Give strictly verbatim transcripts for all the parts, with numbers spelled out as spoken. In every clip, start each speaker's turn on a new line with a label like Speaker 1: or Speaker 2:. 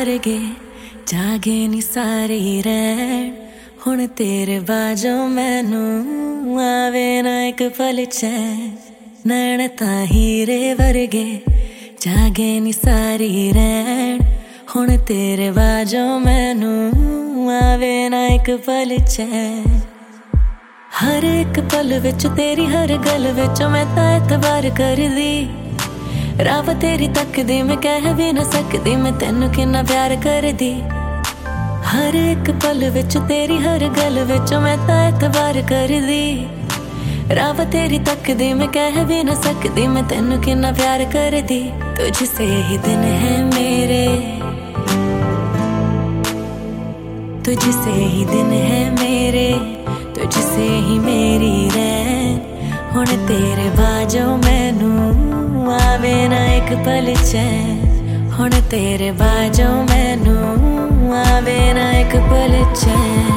Speaker 1: वर्गे जागे नी सारी रैन हुण तेरे बाजों मैनू आवे ना एक पल चैन। नैन तां हीरे वर्गे जागे नी सारी रैन हुण तेरे बाजों मैनू आवे ना एक पल चैन। हर एक पल विच तेरी हर गल विच मैं तां एतबार करदी रब तेरी तकदी मैं कह भी ना सकदी मैं तेनू किन्ना प्यार करदी। हर एक पल विच तेरी हर गल विच मैं तां एतबार करदी रब तेरी तकदी मैं कह भी ना सकदी मैं तेनू किन्ना प्यार करदी। तुझसे ही दिन है मेरे तुझसे ही दिन है मेरे तुझसे ही मेरी रैन हुण तेरे बाजों मैनू आवे ना एक पल चैन। हुण तेरे बाजों मैनू आवे ना एक पल चैन।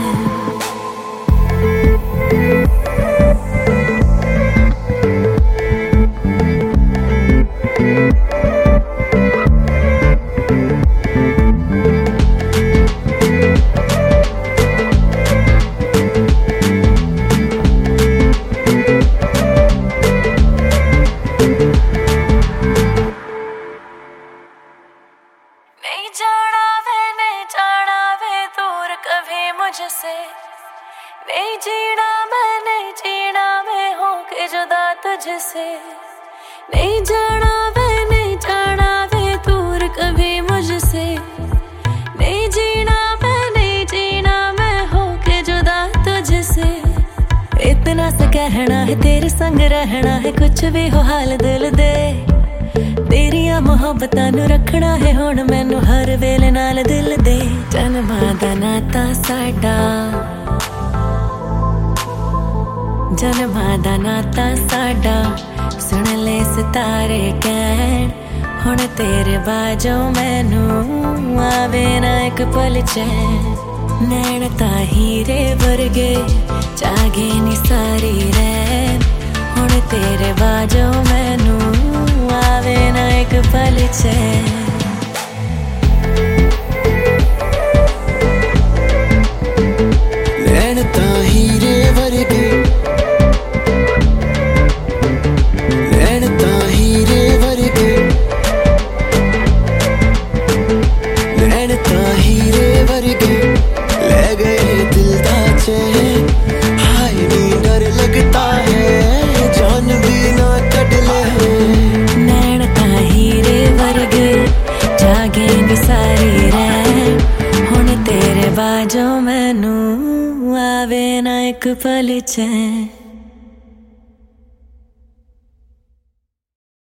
Speaker 1: नहीं जाना वे नहीं जाना वे दूर कभी मुझसे नहीं जीना मैं नहीं जीना मैं होके जुदा तुझसे। नहीं जाना वे नहीं जाना वे दूर कभी मुझसे नहीं जीना मैं नहीं जीना मैं होके जुदा तुझसे। इतना सा कहना है तेरे संग रहना है कुछ भी हो हाल दिल दे तेरिया मोहब्बतां नू रखना है हुण मैनू हर वेले नाल दिल दे। जन्मां दा नाता साडा जन्मां दा नाता साडा सुन ले सितारे कहण हुण तेरे बाजों मैनू आवे ना एक पल चैन। नैन तां हीरे वर्गे जागे नी सारी रैन हुण तेरे बाजों मैनू आवे ना एक पल चैन।
Speaker 2: नैन तां हीरे वर्गे नैन तां हीरे वर्गे नैन तां हीरे वर्गे ले गए दिल दा चैन। हाय नी डर लगता है जान भी ना कट ले।
Speaker 1: नैन तां हीरे वर्गे जागे नी सारी रैन हुण तेरे बाजों मैनू आवे ना एक पल चैन।